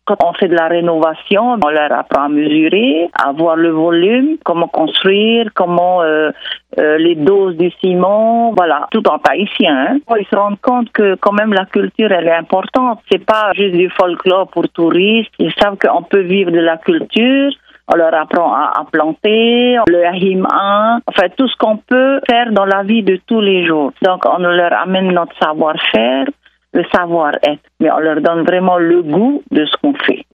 Quand on fait de la rénovation, on leur apprend à mesurer, à voir le volume, comment construire, comment les doses du ciment, voilà, tout en tahitien. Ils se rendent compte que quand même la culture, elle est importante. C'est pas juste du folklore pour touristes. Ils savent qu'on peut vivre de la culture. On leur apprend à planter, le hima, enfin tout ce qu'on peut faire dans la vie de tous les jours. Donc on leur amène notre savoir-faire, le savoir-être, mais on leur donne vraiment le goût de ce qu'on fait.